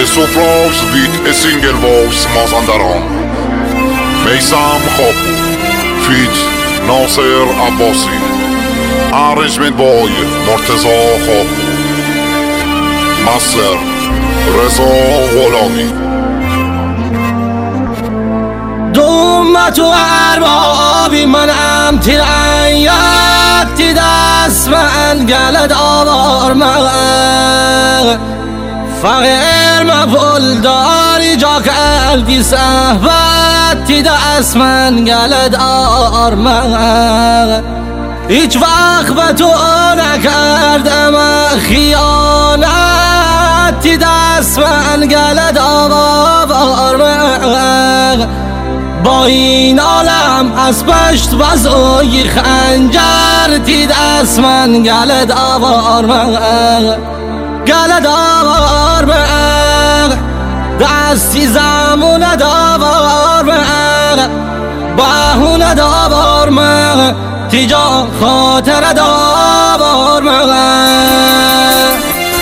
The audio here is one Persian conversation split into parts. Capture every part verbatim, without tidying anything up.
Soprags vid Singelvågs Mazandaran. Meysam Khapur feat. ناصر عباسی. Arrangement by مرتضی خاپور. مستر رضا غلامی. دومت و اربابی منم تیرایتی دست من گلد آوار من فقیر مفول داری جا کردی صحبتی دست من گلد آر من هیچ وقت به تو نکردم خیانتی دست من گلد آوار من با این عالم از پشت بزوی خنجر تی دست من گلد آوار من گلد آوار من دستی زمون داوار من باهون داوار من تیجا خاطر داوار من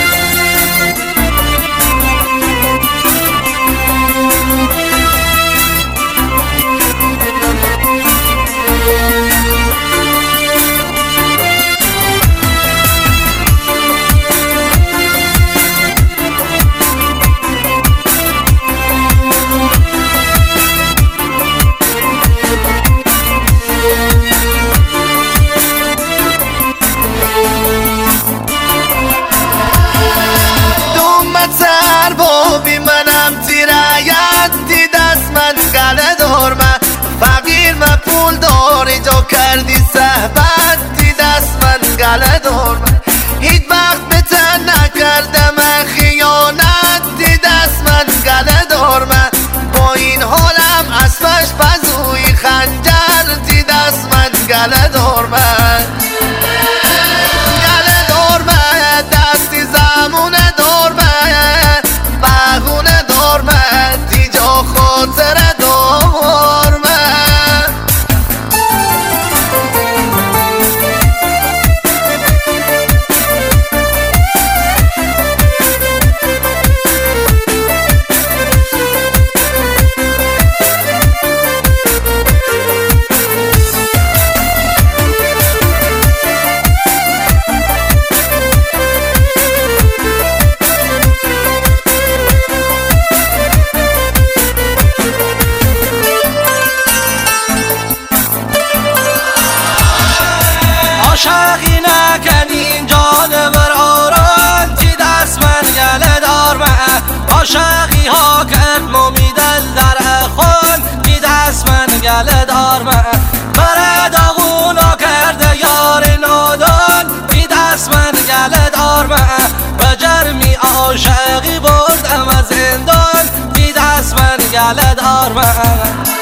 فقیر من پول داری جا کردی صحبتی دست من گله دار من هیچ وقت به تن نکردم خیانتی دست من گله دار من با این حالم از پشت پزوی خنجر تی دست من گله دار من گله دار من دستی زمونه دار من بهونه دار من تی جا خاطر دار من عاشقی نکنین جانور آران تی دست من گله دار من عاشقی ها کرد مومیدل در خون تی دست من گله دار من برد آغونا کرده یار نادان تی دست من گله دار من به جرمی عاشقی بردم از زندان تی دست من گله دار من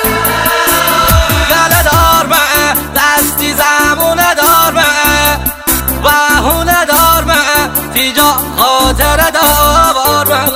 گله دار من دستی زمونه دار من بهونه دار من تیجا خاطر داوار من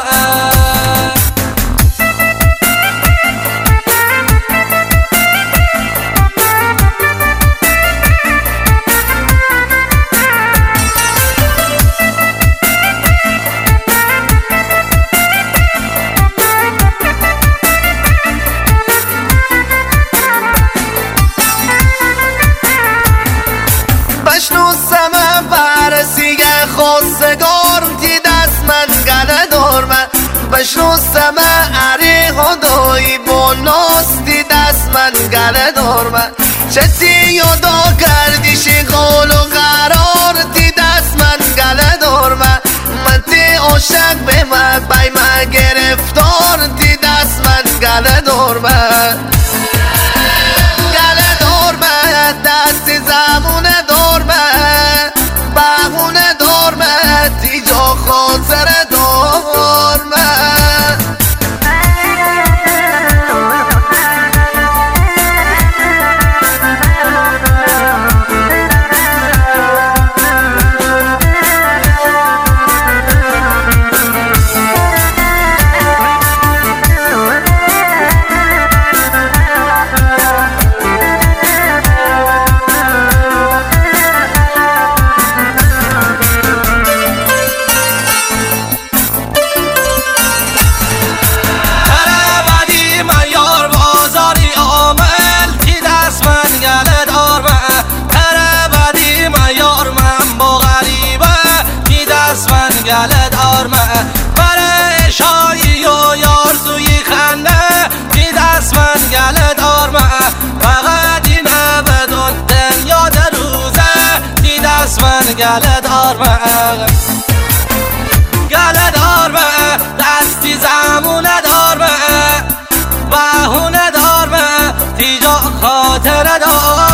بشنوسم برسیگه خواستگار تی دست من گله دار من بشنوسم اری خدایی با ناس تی دست من گله دار من چه تی یادا کردی شغال و قرار تی دست من گله دار من من تی عاشق به من بای من گرفتار تی دست من گله دار من گله دار من دستی زمونه دار من بهونه دار من تی جا خاطر دار من گله دارمه برای شایی و یارزوی خنده تی دست من گله دارمه فقط این بدون دنیا در روزه تی دست من گله دارمه گله دارمه دستی زمونه دارمه بهونه دارمه تی جا خاطره دارمه